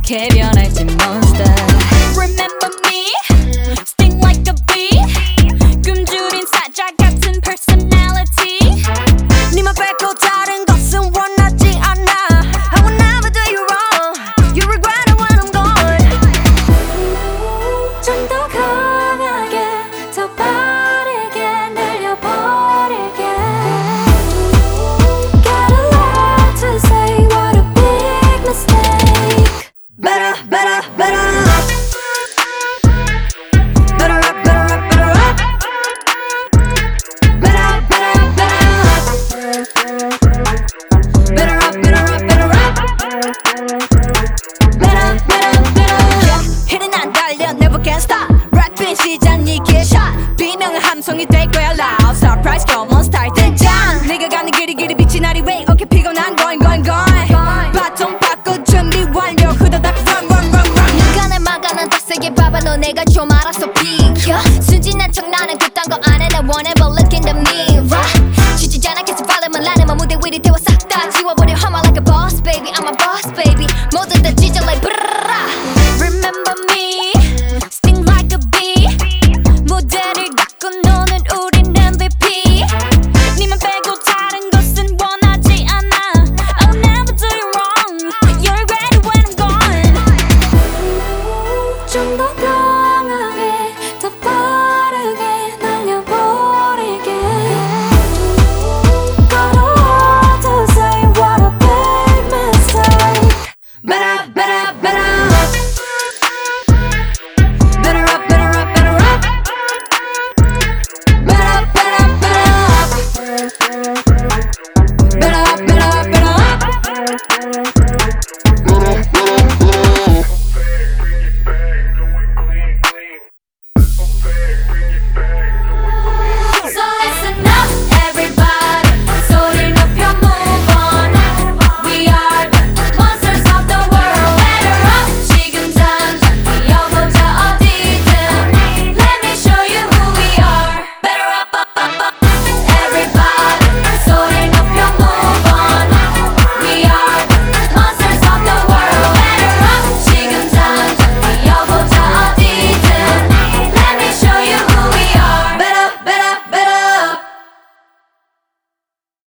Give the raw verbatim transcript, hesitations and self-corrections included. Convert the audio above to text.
어떻게 변할지 monster. Remember me? Sting like a bee. 굶주린 사자 같은 personality. 니만 뺏고 다른 것은 원하지 않아. I will never do you wrong. You regret it when I'm gone. 좀 더 강하게 더 빠르게 날려버리게. Got a lot to say, what a big mistake. Better, better, better. Better up, better up, better up. Better, better, better. Better up, better up, better up. Better, better, better. hit은 안 달려, never can stop. 랩은 시작 니게 shot. 비명은 함성이 될 거야 loud. Surprise come on start 등장. 네가 가는 길이 길이 빛이 나리 way. Okay 피곤한 going going going. 바통 바꿔 준비 완료. 후다닥 run run run run. 누가 날 막아 난 더 세게 밟아 너 내가 좀 알아서 비켜. 순진한 척 나는 그딴 거 안 해. 나 whenever look in the mirror. 지치지 않아 계속 발음을 나는 맘 무대 위를 태워 싹 다 지워버려 I'm like a boss baby. I'm a boss baby. 모두 다 찢어 like 브르르라. Remember me? Sting like a bee. 무대를 닦고 노는 우린 엠브이피. 니만 빼고 다른 것은 원하지 않아. I'll never do you wrong. You regret it when I'm gone. 좀 더